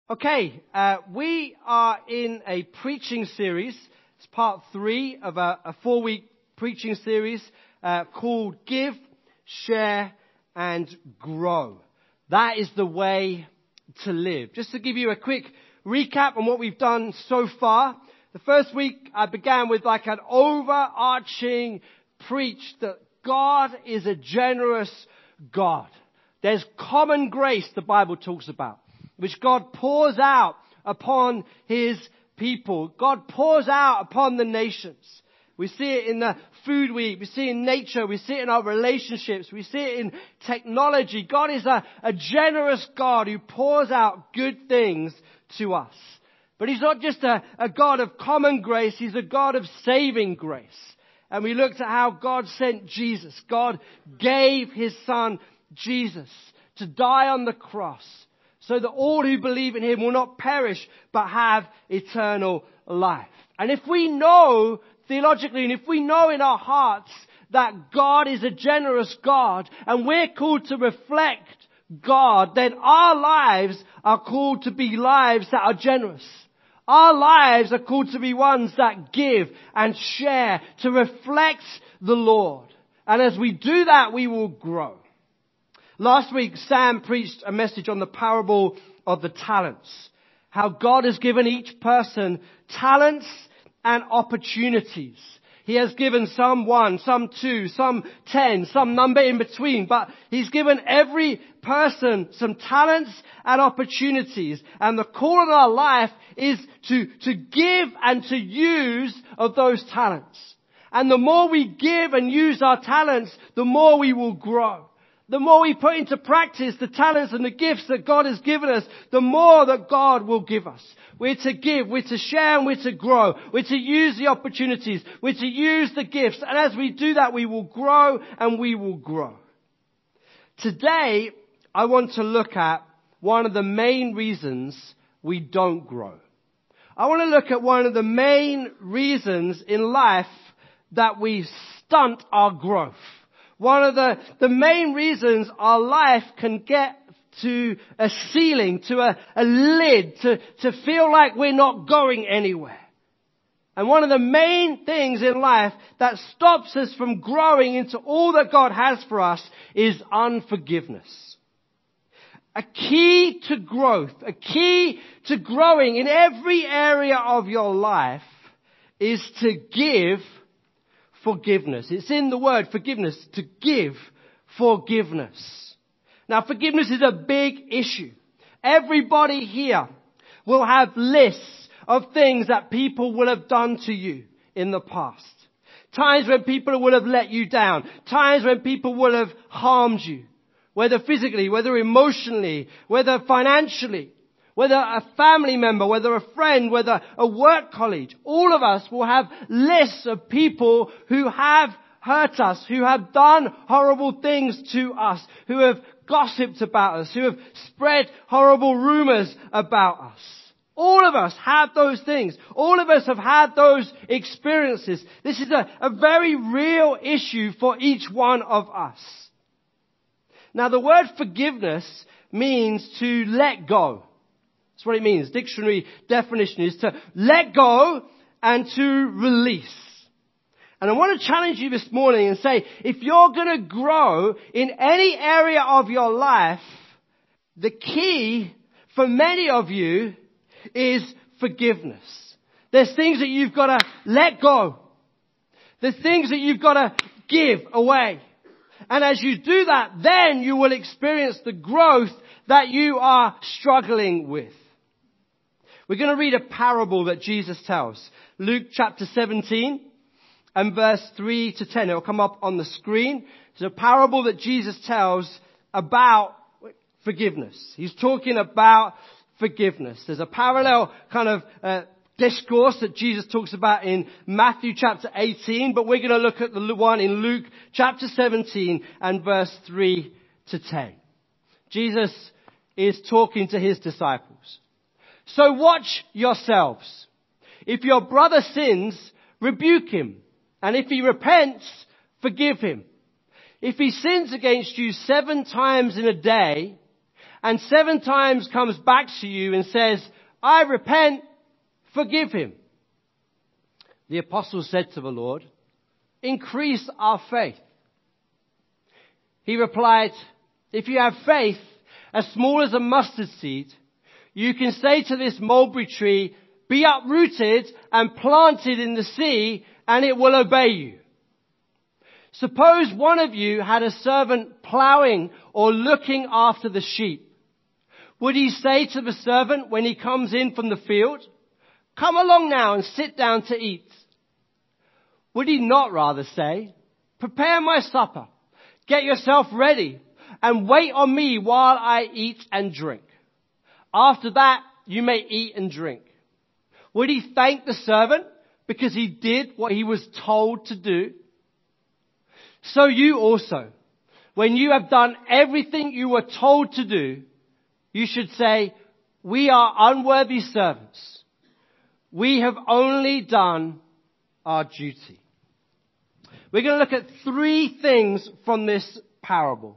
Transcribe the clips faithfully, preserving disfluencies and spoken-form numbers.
Okay, uh, we are in a preaching series. It's part three of a, a four-week preaching series uh, called Give, Share, and Grow. That is the way to live. Just to give you a quick recap on what we've done so far. The first week I began with like an overarching preach that God is a generous God. There's common grace the Bible talks about, which God pours out upon His people. God pours out upon the nations. We see it in the food we eat. We see it in nature. We see it in our relationships. We see it in technology. God is a, a generous God who pours out good things to us. But He's not just a, a God of common grace. He's a God of saving grace. And we looked at how God sent Jesus. God gave His Son, Jesus, to die on the cross, so that all who believe in Him will not perish, but have eternal life. And if we know theologically, and if we know in our hearts that God is a generous God, and we're called to reflect God, then our lives are called to be lives that are generous. Our lives are called to be ones that give and share, to reflect the Lord. And as we do that, we will grow. Last week, Sam preached a message on the parable of the talents. How God has given each person talents and opportunities. He has given some one, some two, some ten, some number in between. But He's given every person some talents and opportunities. And the call in our life is to, to give and to use of those talents. And the more we give and use our talents, the more we will grow. The more we put into practice the talents and the gifts that God has given us, the more that God will give us. We're to give, we're to share, and we're to grow. We're to use the opportunities. We're to use the gifts. And as we do that, we will grow and we will grow. Today, I want to look at one of the main reasons we don't grow. I want to look at one of the main reasons in life that we stunt our growth. One of the, the main reasons our life can get to a ceiling, to a, a lid, to, to feel like we're not going anywhere. And one of the main things in life that stops us from growing into all that God has for us is unforgiveness. A key to growth, a key to growing in every area of your life is to give forgiveness. It's in the word forgiveness, to give forgiveness. Now, forgiveness is a big issue. Everybody here will have lists of things that people will have done to you in the past. Times when people will have let you down. Times when people will have harmed you. Whether physically, whether emotionally, whether financially. Whether a family member, whether a friend, whether a work colleague, all of us will have lists of people who have hurt us, who have done horrible things to us, who have gossiped about us, who have spread horrible rumors about us. All of us have those things. All of us have had those experiences. This is a, a very real issue for each one of us. Now, the word forgiveness means to let go. That's what it means. Dictionary definition is to let go and to release. And I want to challenge you this morning and say, if you're going to grow in any area of your life, the key for many of you is forgiveness. There's things that you've got to let go. There's things that you've got to give away. And as you do that, then you will experience the growth that you are struggling with. We're going to read a parable that Jesus tells. Luke chapter seventeen and verse three to ten. It will come up on the screen. It's a parable that Jesus tells about forgiveness. He's talking about forgiveness. There's a parallel kind of uh, discourse that Jesus talks about in Matthew chapter eighteen, but we're going to look at the one in Luke chapter seventeen and verse three to ten. Jesus is talking to His disciples. So watch yourselves. If your brother sins, rebuke him. And if he repents, forgive him. If he sins against you seven times in a day, and seven times comes back to you and says, I repent, forgive him. The apostle said to the Lord, increase our faith. He replied, if you have faith as small as a mustard seed, you can say to this mulberry tree, be uprooted and planted in the sea, and it will obey you. Suppose one of you had a servant plowing or looking after the sheep. Would he say to the servant when he comes in from the field, come along now and sit down to eat? Would he not rather say, prepare my supper, get yourself ready, and wait on me while I eat and drink? After that, you may eat and drink. Would he thank the servant because he did what he was told to do? So you also, when you have done everything you were told to do, you should say, we are unworthy servants. We have only done our duty. We're going to look at three things from this parable.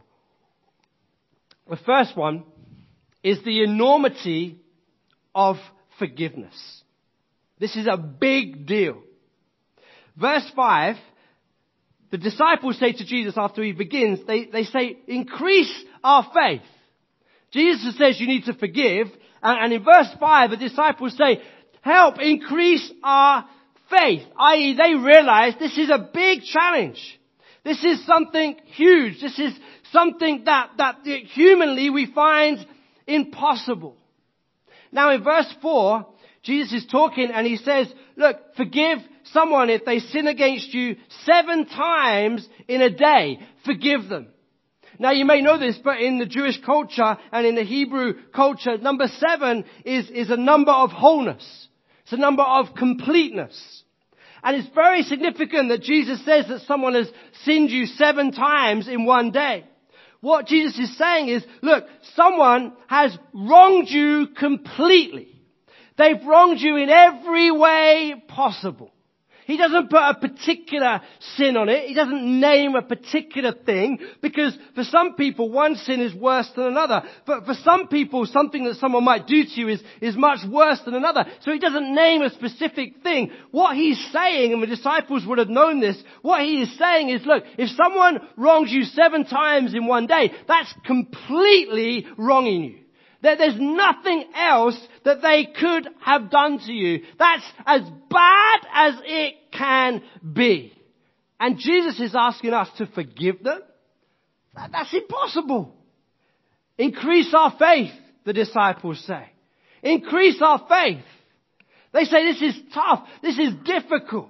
The first one is the enormity of forgiveness. This is a big deal. Verse five, the disciples say to Jesus after he begins, they, they say, increase our faith. Jesus says you need to forgive. And, and in verse five, the disciples say, help increase our faith. that is, they realize this is a big challenge. This is something huge. This is something that, that humanly we find impossible. Now in verse four, Jesus is talking and he says, look, forgive someone if they sin against you seven times in a day. Forgive them. Now you may know this, but in the Jewish culture and in the Hebrew culture, number seven is, is a number of wholeness. It's a number of completeness. And it's very significant that Jesus says that someone has sinned you seven times in one day. What Jesus is saying is, look, someone has wronged you completely. They've wronged you in every way possible. He doesn't put a particular sin on it. He doesn't name a particular thing, because for some people one sin is worse than another. But for some people something that someone might do to you is, is much worse than another. So he doesn't name a specific thing. What he's saying, and the disciples would have known this, what he is saying is, look, if someone wrongs you seven times in one day, that's completely wronging you. There's nothing else that they could have done to you. That's as bad as it can be. And Jesus is asking us to forgive them? That's impossible. Increase our faith, the disciples say. Increase our faith. They say this is tough. This is difficult.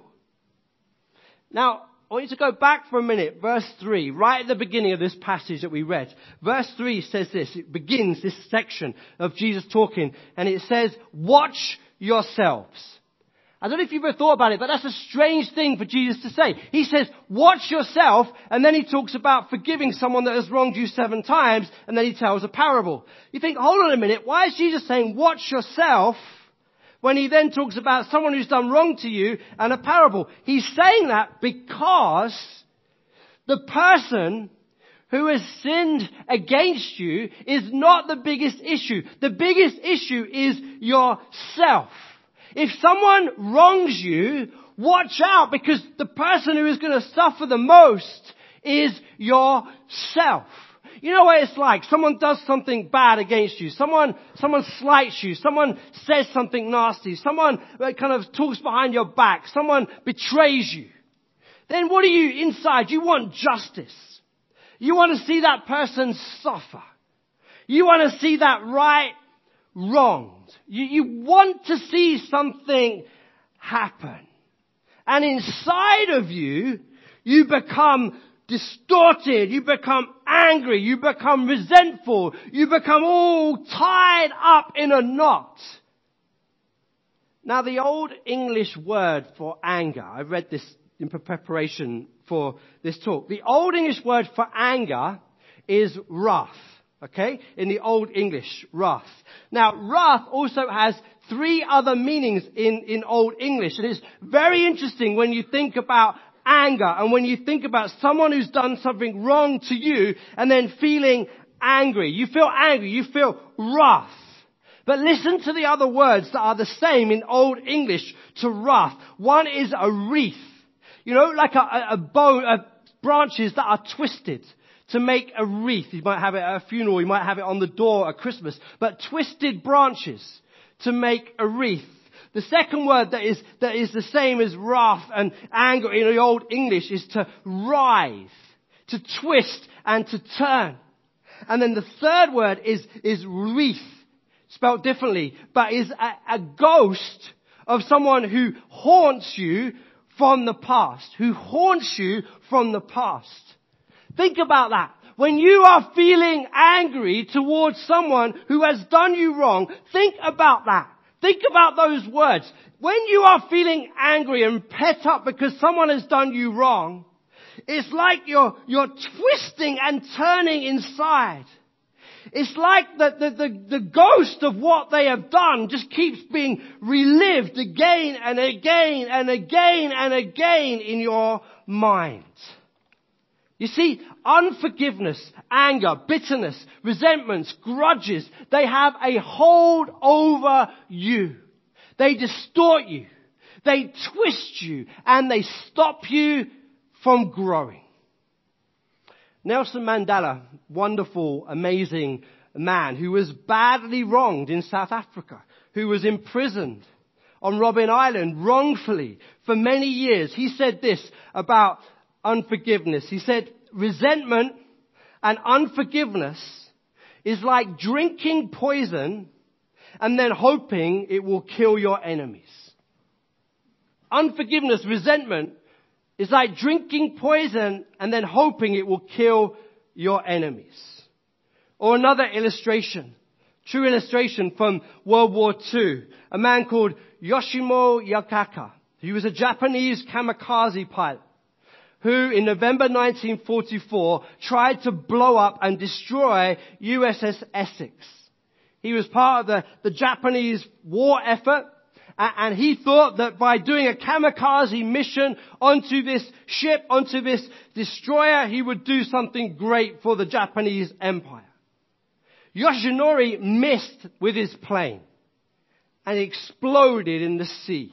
Now, I want you to go back for a minute. Verse three, right at the beginning of this passage that we read. Verse three says this. It begins this section of Jesus talking. And it says, watch yourselves. I don't know if you've ever thought about it, but that's a strange thing for Jesus to say. He says, watch yourself. And then he talks about forgiving someone that has wronged you seven times. And then he tells a parable. You think, hold on a minute. Why is Jesus saying, watch yourself, when he then talks about someone who's done wrong to you and a parable? He's saying that because the person who has sinned against you is not the biggest issue. The biggest issue is yourself. If someone wrongs you, watch out, because the person who is going to suffer the most is yourself. You know what it's like? Someone does something bad against you. Someone, someone slights you. Someone says something nasty. Someone kind of talks behind your back. Someone betrays you. Then what do you inside? You want justice. You want to see that person suffer. You want to see that right wronged. You, you want to see something happen. And inside of you, you become distorted, you become angry, you become resentful, you become all tied up in a knot. Now the old English word for anger, I read this in preparation for this talk. The old English word for anger is wrath. Okay? In the old English, wrath. Now wrath also has three other meanings in, in old English. And it's very interesting when you think about anger, and when you think about someone who's done something wrong to you and then feeling angry. You feel angry. You feel wrath. But listen to the other words that are the same in Old English to wrath. One is a wreath. You know, like a, a, a bow, a branches that are twisted to make a wreath. You might have it at a funeral. You might have it on the door at Christmas. But twisted branches to make a wreath. The second word that is, that is the same as wrath and anger in the Old English is to writhe, to twist and to turn. And then the third word is, is wreath, spelled differently, but is a, a ghost of someone who haunts you from the past, who haunts you from the past. Think about that. When you are feeling angry towards someone who has done you wrong, think about that. Think about those words. When you are feeling angry and pent up because someone has done you wrong, it's like you're, you're twisting and turning inside. It's like the, the, the, the ghost of what they have done just keeps being relived again and again and again and again in your mind. You see, unforgiveness, anger, bitterness, resentments, grudges, they have a hold over you. They distort you. They twist you and they stop you from growing. Nelson Mandela, wonderful, amazing man who was badly wronged in South Africa, who was imprisoned on Robben Island wrongfully for many years. He said this about unforgiveness. He said, resentment and unforgiveness is like drinking poison and then hoping it will kill your enemies. Unforgiveness, resentment is like drinking poison and then hoping it will kill your enemies. Or another illustration, true illustration from World War Two. A man called Yoshimo Yakaka. He was a Japanese kamikaze pilot who in November nineteen forty-four tried to blow up and destroy U S S Essex. He was part of the, the Japanese war effort, and he thought that by doing a kamikaze mission onto this ship, onto this destroyer, he would do something great for the Japanese Empire. Yoshinori missed with his plane and exploded in the sea.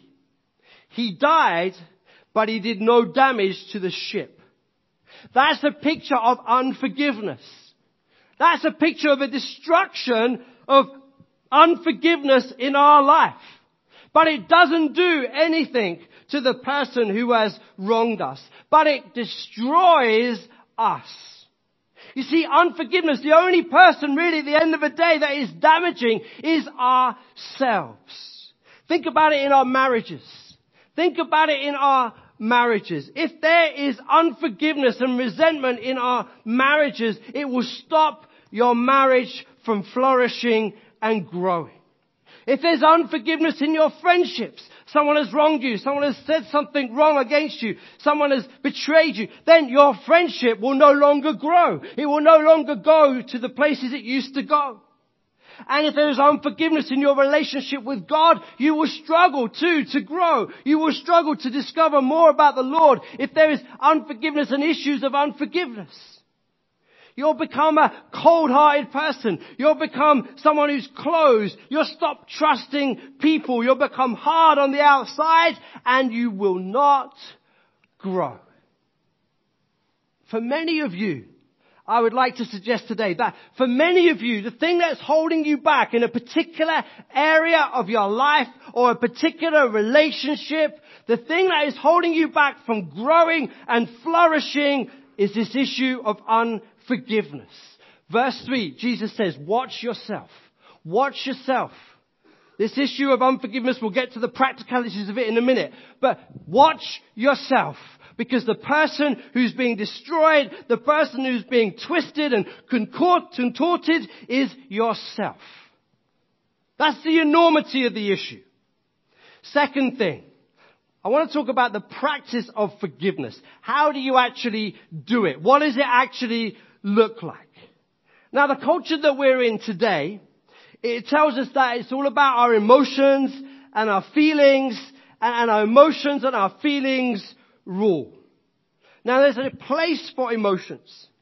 He died, but he did no damage to the ship. That's a picture of unforgiveness. That's a picture of a destruction of unforgiveness in our life. But it doesn't do anything to the person who has wronged us. But it destroys us. You see, unforgiveness, the only person really at the end of the day that is damaging is ourselves. Think about it in our marriages. Think about it in our marriages. If there is unforgiveness and resentment in our marriages, it will stop your marriage from flourishing and growing. If there's unforgiveness in your friendships, someone has wronged you, someone has said something wrong against you, someone has betrayed you, then your friendship will no longer grow. It will no longer go to the places it used to go. And if there is unforgiveness in your relationship with God, you will struggle too to grow. You will struggle to discover more about the Lord if there is unforgiveness and issues of unforgiveness. You'll become a cold-hearted person. You'll become someone who's closed. You'll stop trusting people. You'll become hard on the outside and you will not grow. For many of you, I would like to suggest today that for many of you, the thing that's holding you back in a particular area of your life or a particular relationship, the thing that is holding you back from growing and flourishing is this issue of unforgiveness. Verse three, Jesus says, watch yourself. Watch yourself. This issue of unforgiveness, we'll get to the practicalities of it in a minute. But watch yourself. Because the person who's being destroyed, the person who's being twisted and contorted is yourself. That's the enormity of the issue. Second thing, I want to talk about the practice of forgiveness. How do you actually do it? What does it actually look like? Now, the culture that we're in today, it tells us that it's all about our emotions and our feelings, and our emotions and our feelings rule. Now, there's a place for emotions.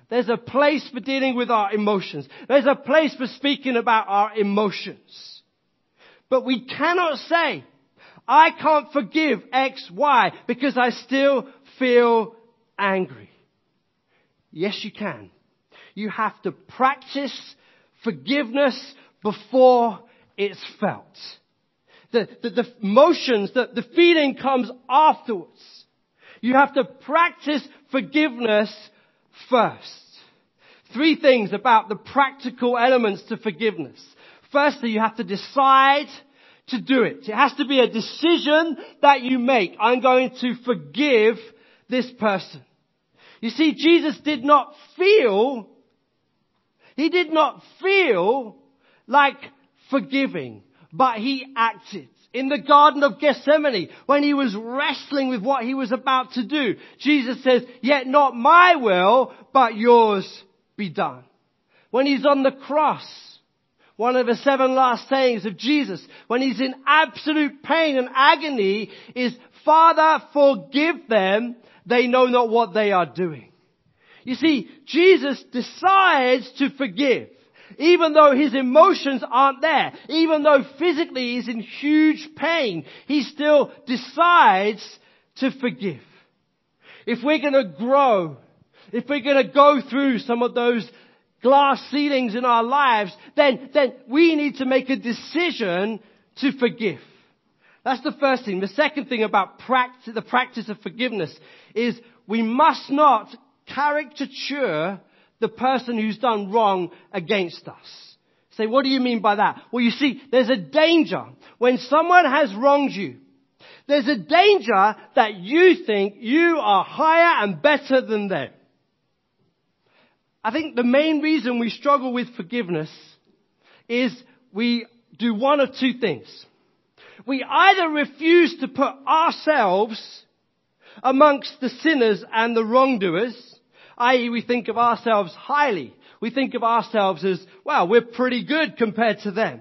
There's a place for dealing with our emotions. There's a place for speaking about our emotions. But we cannot say, I can't forgive X, Y, because I still feel angry. Yes, you can. You have to practice forgiveness before it's felt. The, the, the emotions, the, the feeling comes afterwards. You have to practice forgiveness first. Three things about the practical elements to forgiveness. Firstly, you have to decide to do it. It has to be a decision that you make. I'm going to forgive this person. You see, Jesus did not feel, he did not feel like forgiving, but he acted. In the Garden of Gethsemane, when he was wrestling with what he was about to do, Jesus says, yet not my will, but yours be done. When he's on the cross, one of the seven last sayings of Jesus, when he's in absolute pain and agony, is, Father, forgive them, they know not what they are doing. You see, Jesus decides to forgive. Even though his emotions aren't there, even though physically he's in huge pain, he still decides to forgive. If we're going to grow, if we're going to go through some of those glass ceilings in our lives, then, then we need to make a decision to forgive. That's the first thing. The second thing about practice, the practice of forgiveness is we must not caricature the person who's done wrong against us. Say, what do you mean by that? Well, you see, there's a danger when someone has wronged you. There's a danger that you think you are higher and better than them. I think the main reason we struggle with forgiveness is we do one of two things. We either refuse to put ourselves amongst the sinners and the wrongdoers, that is we think of ourselves highly. We think of ourselves as, well, we're pretty good compared to them.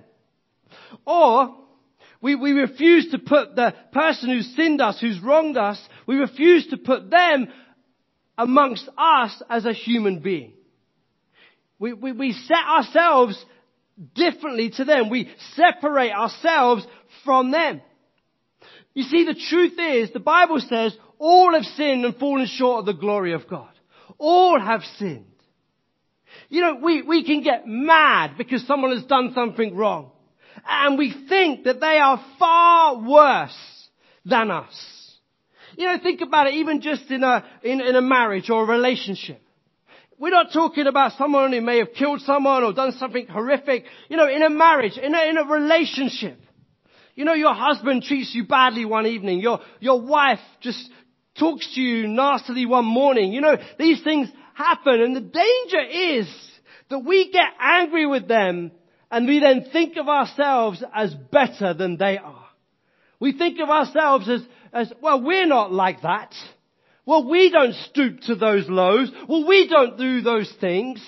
Or we, we refuse to put the person who's sinned us, who's wronged us, we refuse to put them amongst us as a human being. We, we, we set ourselves differently to them. We separate ourselves from them. You see, the truth is, the Bible says, all have sinned and fallen short of the glory of God. All have sinned. You know, we, we can get mad because someone has done something wrong. And we think that they are far worse than us. You know, think about it, even just in a, in, in a marriage or a relationship. We're not talking about someone who may have killed someone or done something horrific. You know, in a marriage, in a, in a relationship. You know, your husband treats you badly one evening. Your, your wife just talks to you nastily one morning. You know, these things happen, and the danger is that we get angry with them and we then think of ourselves as better than they are. We think of ourselves as, as, well, we're not like that. Well, we don't stoop to those lows. Well, we don't do those things.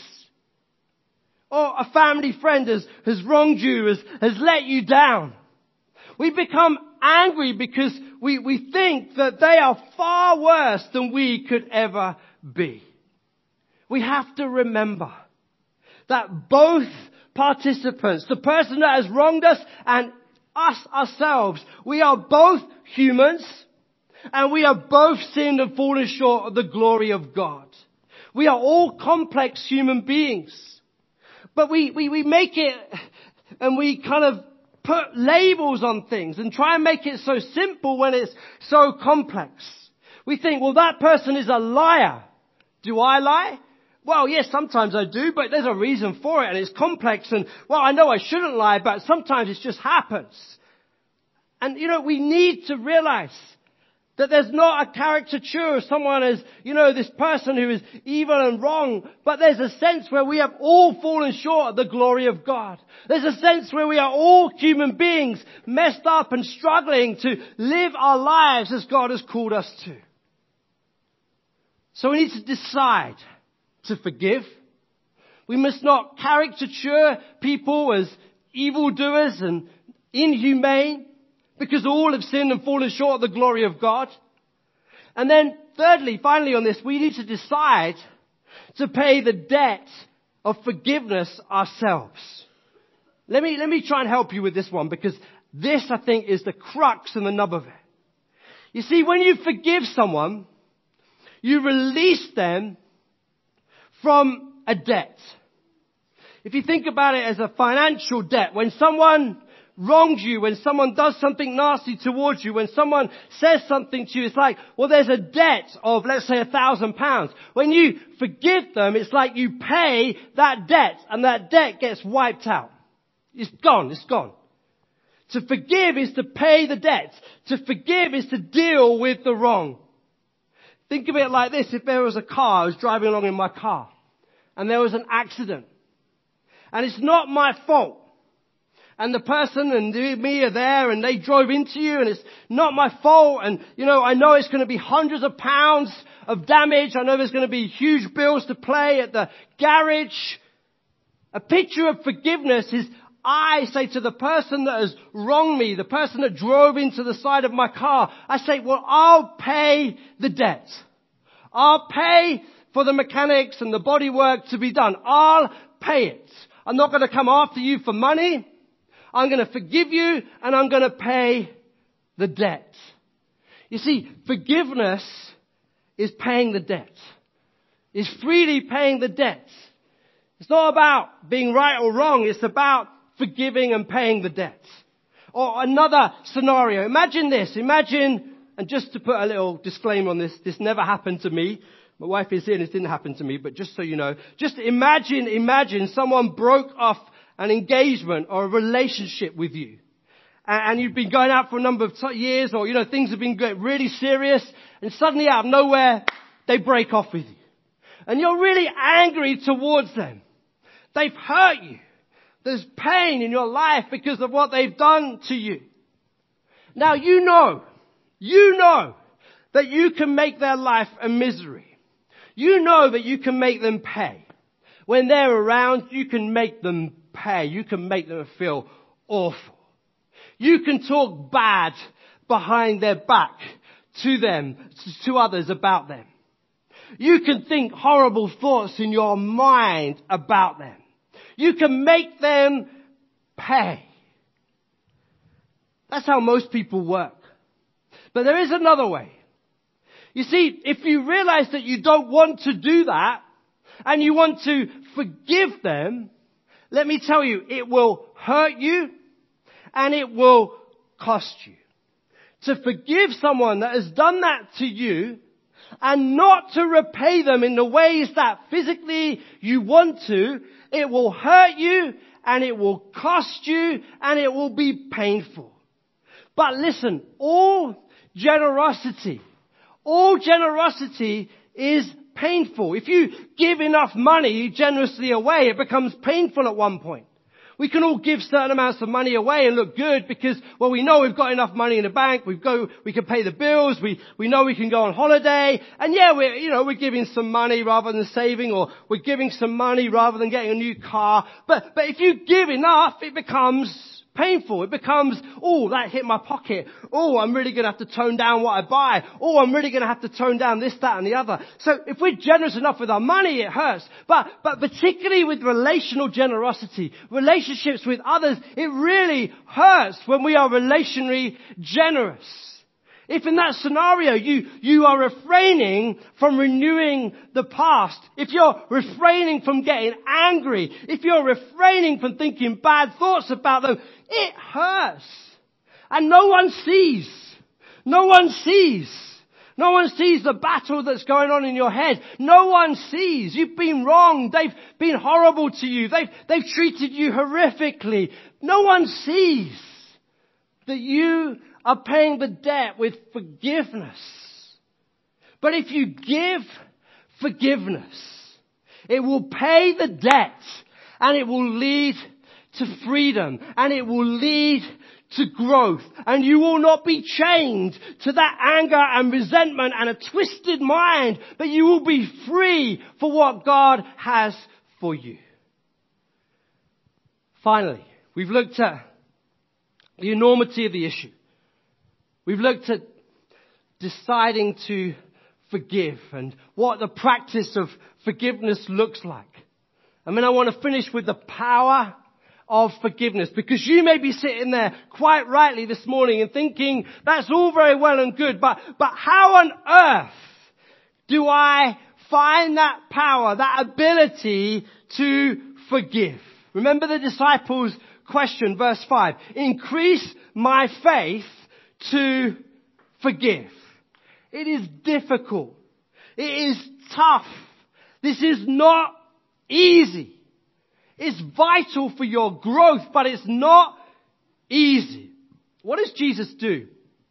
Or a family friend has, has wronged you, has, has let you down. We become angry because we, we think that they are far worse than we could ever be. We have to remember that both participants, the person that has wronged us and us ourselves, we are both humans and we are both sinned and fallen short of the glory of God. We are all complex human beings. But we, we, we make it and we kind of put labels on things and try and make it so simple when it's so complex. We think, well, that person is a liar. Do I lie? Well, yes, sometimes I do, but there's a reason for it and it's complex and, well, I know I shouldn't lie, but sometimes it just happens. And, you know, we need to realize that there's not a caricature of someone as, you know, this person who is evil and wrong, but there's a sense where we have all fallen short of the glory of God. There's a sense where we are all human beings messed up and struggling to live our lives as God has called us to. So we need to decide to forgive. We must not caricature people as evildoers and inhumane, because all have sinned and fallen short of the glory of God. And then thirdly, finally on this, we need to decide to pay the debt of forgiveness ourselves. Let me, let me try and help you with this one, because this, I think, is the crux and the nub of it. You see, when you forgive someone, you release them from a debt. If you think about it as a financial debt, when someone wrongs you, when someone does something nasty towards you, when someone says something to you, it's like, well, there's a debt of, let's say, a thousand pounds. When you forgive them, it's like you pay that debt, and that debt gets wiped out. It's gone, it's gone. To forgive is to pay the debt. To forgive is to deal with the wrong. Think of it like this. If there was a car, I was driving along in my car, and there was an accident, and it's not my fault, and the person and me are there, and they drove into you, and it's not my fault, and, you know, I know it's going to be hundreds of pounds of damage. I know there's going to be huge bills to pay at the garage. A picture of forgiveness is, I say to the person that has wronged me, the person that drove into the side of my car, I say, well, I'll pay the debt. I'll pay for the mechanics and the bodywork to be done. I'll pay it. I'm not going to come after you for money. I'm going to forgive you, and I'm going to pay the debt. You see, forgiveness is paying the debt. It's freely paying the debt. It's not about being right or wrong. It's about forgiving and paying the debt. Or another scenario. Imagine this. Imagine, and just to put a little disclaimer on this, this never happened to me. My wife is here and this didn't happen to me, but just so you know, just imagine, imagine someone broke off an engagement or a relationship with you. And, and you've been going out for a number of t- years, or, you know, things have been getting really serious, and suddenly out of nowhere, they break off with you. And you're really angry towards them. They've hurt you. There's pain in your life because of what they've done to you. Now you know, you know that you can make their life a misery. You know that you can make them pay. When they're around, you can make them pay. You can make them feel awful. You can talk bad behind their back to them, to others about them. You can think horrible thoughts in your mind about them. You can make them pay. That's how most people work. But there is another way. You see, if you realize that you don't want to do that, and you want to forgive them, let me tell you, it will hurt you, and it will cost you. To forgive someone that has done that to you, and not to repay them in the ways that physically you want to, it will hurt you, and it will cost you, and it will be painful. But listen, all generosity, all generosity is painful. If you give enough money generously away, it becomes painful at one point. We can all give certain amounts of money away and look good because, well, we know we've got enough money in the bank. We've go, we can pay the bills. We, we know we can go on holiday. And yeah, we're, you know, we're giving some money rather than saving, or we're giving some money rather than getting a new car. But, but if you give enough, it becomes painful. It becomes, oh, that hit my pocket. Oh, I'm really going to have to tone down what I buy. Oh, I'm really going to have to tone down this, that, and the other. So if we're generous enough with our money, it hurts. But, but particularly with relational generosity, relationships with others, it really hurts when we are relationally generous. If in that scenario you, you are refraining from renewing the past, if you're refraining from getting angry, if you're refraining from thinking bad thoughts about them, it hurts. And no one sees. No one sees. No one sees the battle that's going on in your head. No one sees. You've been wrong. They've been horrible to you. They've, they've treated you horrifically. No one sees that you are paying the debt with forgiveness. But if you give forgiveness, it will pay the debt, and it will lead to freedom, and it will lead to growth, and you will not be chained to that anger and resentment and a twisted mind, but you will be free for what God has for you. Finally, we've looked at the enormity of the issue. We've looked at deciding to forgive and what the practice of forgiveness looks like. I mean, I want to finish with the power of forgiveness, because you may be sitting there quite rightly this morning and thinking, that's all very well and good, but, but how on earth do I find that power, that ability to forgive? Remember the disciples' question, verse five. Increase my faith to forgive. It is difficult. It is tough. This is not easy. It's vital for your growth, but it's not easy. What does Jesus do?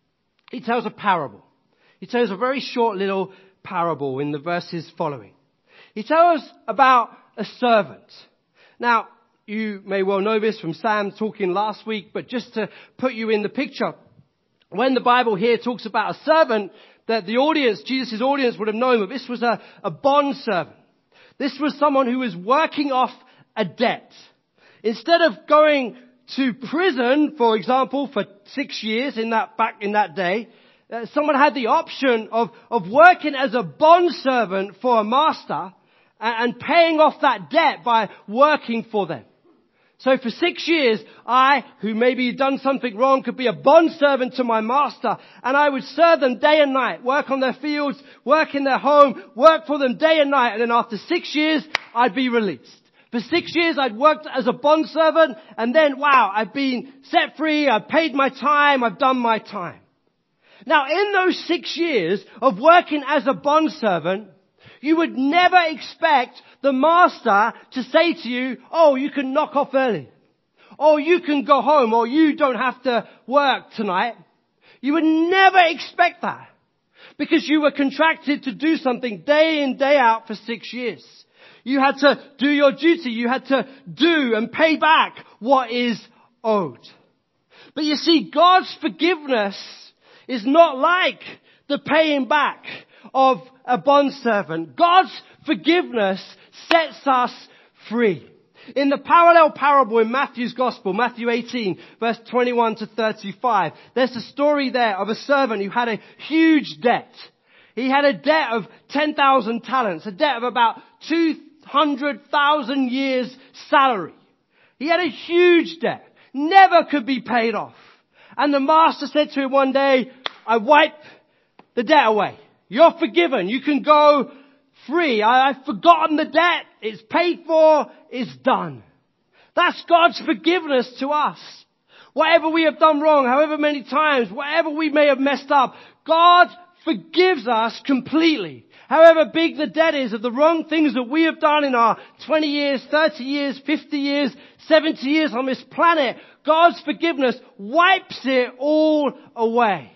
He tells a parable. He tells a very short little parable in the verses following. He tells about a servant. Now, you may well know this from Sam talking last week, but just to put you in the picture, when the Bible here talks about a servant, that the audience, Jesus' audience would have known that this was a, a bond servant. This was someone who was working off a debt. Instead of going to prison, for example, for six years in that back in that day, uh, someone had the option of of working as a bond servant for a master and, and paying off that debt by working for them. So for six years, I, who maybe done something wrong, could be a bond servant to my master, and I would serve them day and night, work on their fields, work in their home, work for them day and night, and then after six years, I'd be released. For six years, I'd worked as a bond servant, and then, wow, I've been set free, I've paid my time, I've done my time. Now, in those six years of working as a bond servant, you would never expect the master to say to you, oh, you can knock off early. Or you can go home, or you don't have to work tonight. You would never expect that. Because you were contracted to do something day in, day out for six years. You had to do your duty. You had to do and pay back what is owed. But you see, God's forgiveness is not like the paying back of a bondservant. God's forgiveness sets us free. In the parallel parable in Matthew's Gospel, Matthew eighteen, verse twenty-one to thirty-five, there's a story there of a servant who had a huge debt. He had a debt of ten thousand talents, a debt of about two hundred thousand years' salary. He had a huge debt, never could be paid off. And the master said to him one day, I wipe the debt away. You're forgiven. You can go free. I, I've forgotten the debt. It's paid for. It's done. That's God's forgiveness to us. Whatever we have done wrong, however many times, whatever we may have messed up, God forgives us completely. However big the debt is of the wrong things that we have done in our twenty years, thirty years, fifty years, seventy years on this planet, God's forgiveness wipes it all away.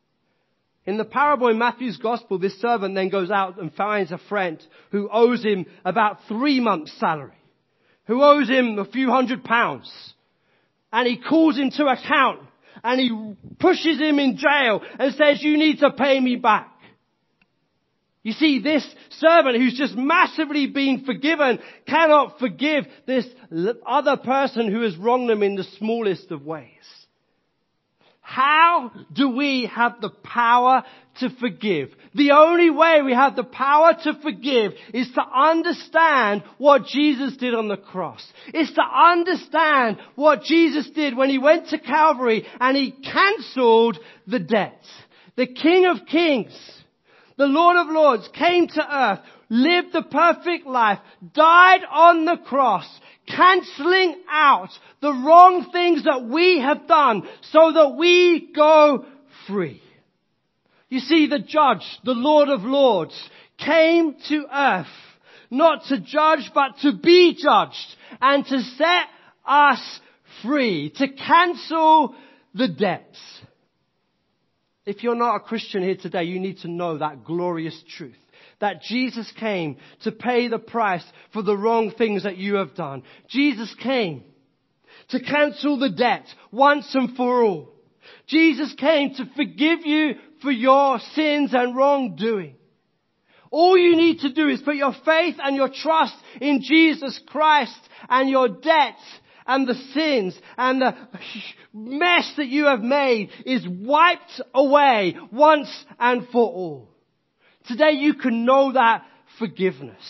In the parable in Matthew's Gospel, this servant then goes out and finds a friend who owes him about three months' salary, who owes him a few hundred pounds. And he calls him to account and he pushes him in jail and says, you need to pay me back. You see, this servant who's just massively been forgiven cannot forgive this other person who has wronged them in the smallest of ways. How do we have the power to forgive? The only way we have the power to forgive is to understand what Jesus did on the cross. It's to understand what Jesus did when he went to Calvary and he cancelled the debt. The King of Kings, the Lord of Lords, came to earth, lived the perfect life, died on the cross, cancelling out the wrong things that we have done so that we go free. You see, the judge, the Lord of Lords, came to earth not to judge but to be judged and to set us free, to cancel the debts. If you're not a Christian here today, you need to know that glorious truth. That Jesus came to pay the price for the wrong things that you have done. Jesus came to cancel the debt once and for all. Jesus came to forgive you for your sins and wrongdoing. All you need to do is put your faith and your trust in Jesus Christ, and your debts and the sins and the mess that you have made is wiped away once and for all. Today you can know that forgiveness.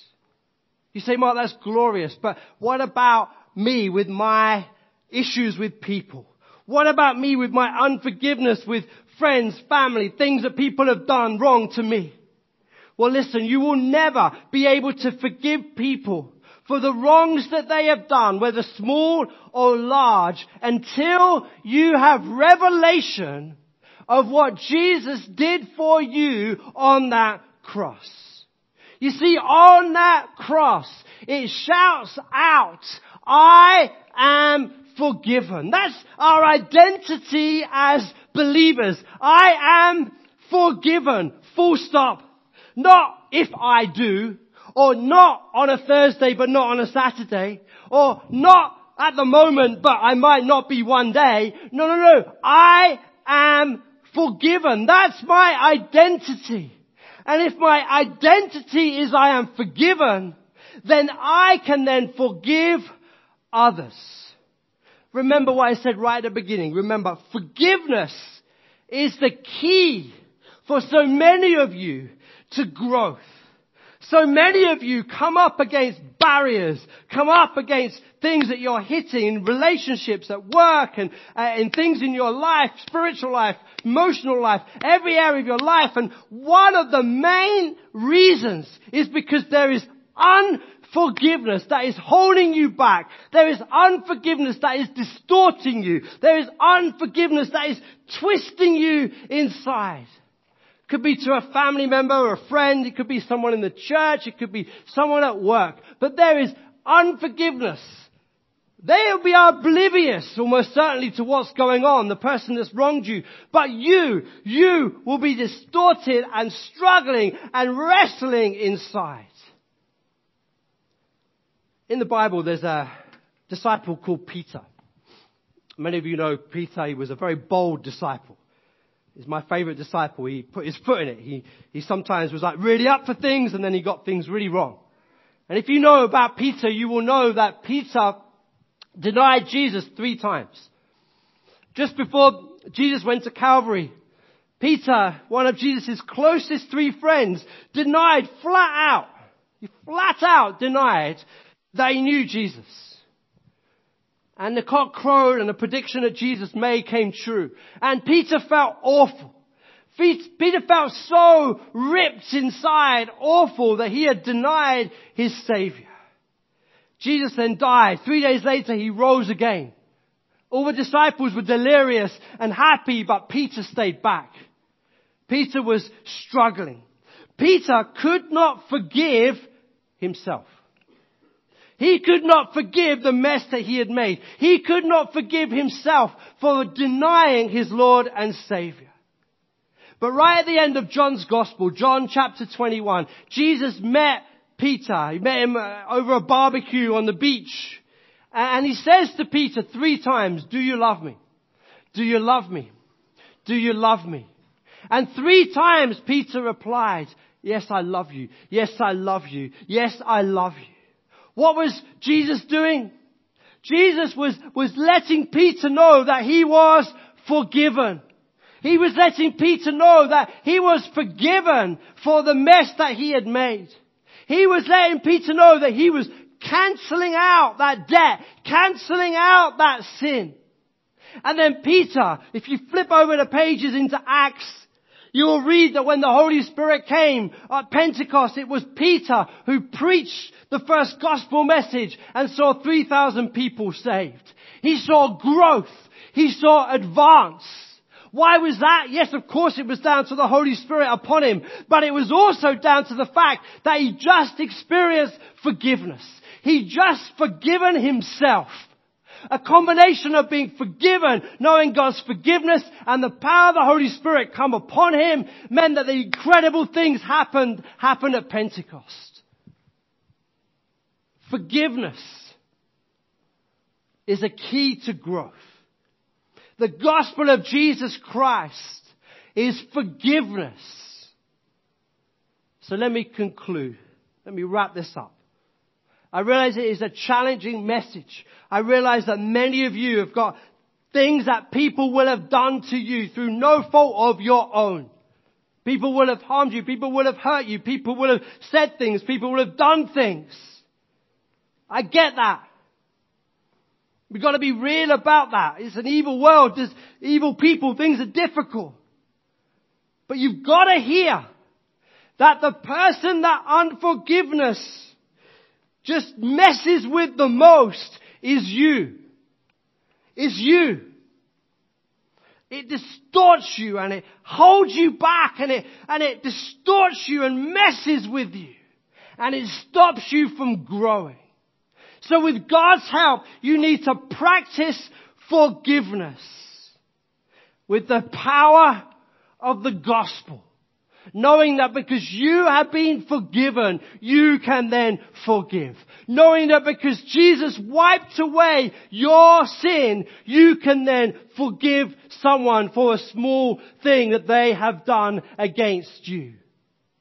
You say, Mark, that's glorious, but what about me with my issues with people? What about me with my unforgiveness with friends, family, things that people have done wrong to me? Well, listen, you will never be able to forgive people for the wrongs that they have done, whether small or large, until you have revelation of what Jesus did for you on that cross. You see, on that cross, it shouts out, I am forgiven. That's our identity as believers. I am forgiven. Full stop. Not if I do, or not on a Thursday but not on a Saturday, or not at the moment but I might not be one day. No, no, no. I am forgiven. That's my identity. And if my identity is I am forgiven, then I can then forgive others. Remember what I said right at the beginning. Remember, forgiveness is the key for so many of you to growth. So many of you come up against barriers, come up against things that you're hitting in relationships at work and uh, in things in your life, spiritual life, emotional life, every area of your life. And one of the main reasons is because there is unforgiveness that is holding you back. There is unforgiveness that is distorting you. There is unforgiveness that is twisting you inside. It could be to a family member or a friend. It could be someone in the church. It could be someone at work. But there is unforgiveness. They'll be oblivious almost certainly to what's going on, the person that's wronged you. But you, you will be distorted and struggling and wrestling inside. In the Bible, there's a disciple called Peter. Many of you know Peter. He was a very bold disciple. He's my favorite disciple. He put his foot in it. He, he sometimes was like really up for things and then he got things really wrong. And if you know about Peter, you will know that Peter denied Jesus three times. Just before Jesus went to Calvary, Peter, one of Jesus' closest three friends, denied flat out, he flat out denied that he knew Jesus. And the cock crowed and the prediction that Jesus made came true. And Peter felt awful. Peter felt so ripped inside, awful, that he had denied his Savior. Jesus then died. Three days later, he rose again. All the disciples were delirious and happy, but Peter stayed back. Peter was struggling. Peter could not forgive himself. He could not forgive the mess that he had made. He could not forgive himself for denying his Lord and Savior. But right at the end of John's Gospel, John chapter twenty-one, Jesus met Peter. He met him over a barbecue on the beach. And he says to Peter three times, do you love me? Do you love me? Do you love me? And three times Peter replied, yes, I love you. Yes, I love you. Yes, I love you. What was Jesus doing? Jesus was, was letting Peter know that he was forgiven. He was letting Peter know that he was forgiven for the mess that he had made. He was letting Peter know that he was cancelling out that debt, cancelling out that sin. And then Peter, if you flip over the pages into Acts, you will read that when the Holy Spirit came at Pentecost, it was Peter who preached the first gospel message and saw three thousand people saved. He saw growth. He saw advance. Why was that? Yes, of course it was down to the Holy Spirit upon him, but it was also down to the fact that he just experienced forgiveness. He just forgiven himself. A combination of being forgiven, knowing God's forgiveness, and the power of the Holy Spirit come upon him meant that the incredible things happened, happened at Pentecost. Forgiveness is a key to growth. The gospel of Jesus Christ is forgiveness. So let me conclude. Let me wrap this up. I realize it is a challenging message. I realize that many of you have got things that people will have done to you through no fault of your own. People will have harmed you. People will have hurt you. People will have said things. People will have done things. I get that. We've got to be real about that. It's an evil world. There's evil people. Things are difficult. But you've got to hear that the person that unforgiveness just messes with the most is you. Is you. It distorts you and it holds you back and it, and it distorts you and messes with you. And it stops you from growing. So with God's help, you need to practice forgiveness with the power of the gospel. Knowing that because you have been forgiven, you can then forgive. Knowing that because Jesus wiped away your sin, you can then forgive someone for a small thing that they have done against you.